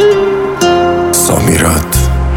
سامیرت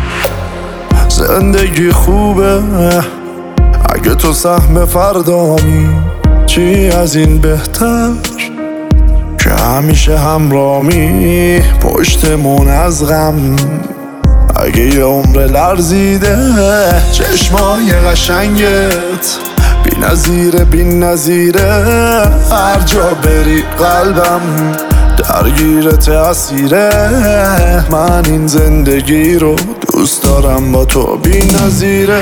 زندگی خوبه اگه تو سهم فردامی، چی از این بهتر که همیشه همرامی پشتمون از غم. اگه یه عمر لرزیده چشمای قشنگت بی نظیره، هر جا بری قلبم درگیرت اسیره. من این زندگی رو دوست دارم با تو بی نظیره.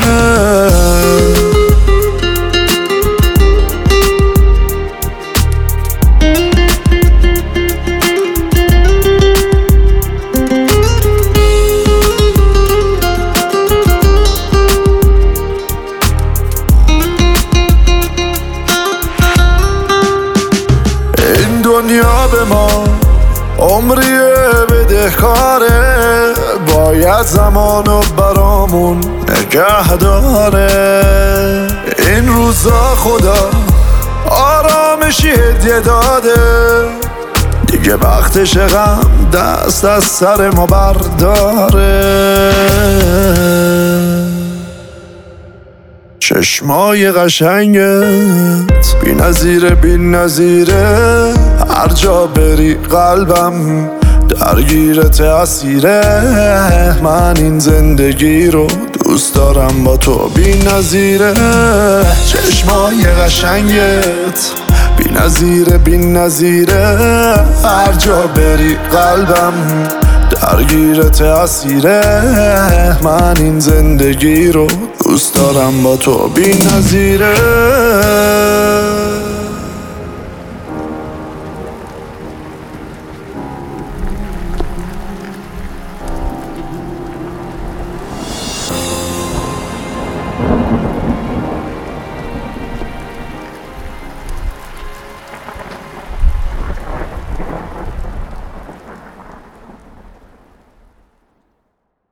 دنیا به ما عمریه بدهکاره، باید زمانو برامون نگه داره. این روزا خدا آرامشی هدیه داده، دیگه وقتش غم دست از سر ما برداره. چشمای قشنگت بی نظیره، هر جا بری قلبم درگیرت اسیره. من این زندگی رو دوست دارم با تو بی نظیره. چشمای قشنگت بی نظیره، هر جا بری قلبم درگیرت اسیره. من این زندگی رو دوست دارم با تو بی نظیره.